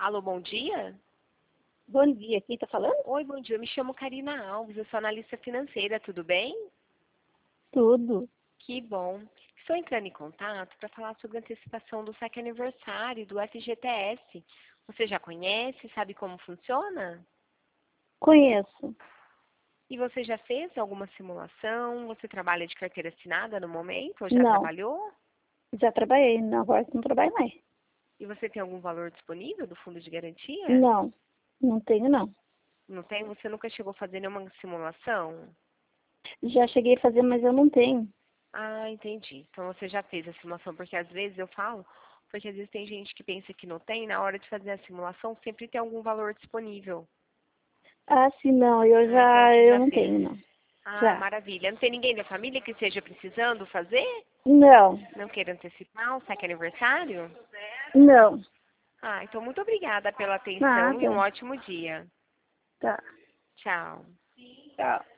Alô, bom dia? Bom dia, quem está falando? Oi, bom dia. Eu me chamo Karina Alves, eu sou analista financeira, tudo bem? Tudo. Que bom. Estou entrando em contato para falar sobre a antecipação do saque aniversário do FGTS. Você já conhece, sabe como funciona? Conheço. E você já fez alguma simulação? Você trabalha de carteira assinada no momento ou já Não, trabalhou? já trabalhei, agora não trabalho mais. E você tem algum valor disponível do fundo de garantia? Não, não tenho não. Não tem? Você nunca chegou a fazer nenhuma simulação? Já cheguei a fazer, mas eu não tenho. Ah, entendi. Então você já fez a simulação, porque às vezes eu falo, porque às vezes tem gente que pensa que não tem, na hora de fazer a simulação sempre tem algum valor disponível. Ah, sim, não, Ah, então você eu já não fez. tenho não. Ah, Já. maravilha. Não tem ninguém da família que esteja precisando fazer? Não, Não queira antecipar o saque aniversário? não. Ah, então muito obrigada pela atenção e um Nada. ótimo dia. Tá. Tchau. Tchau.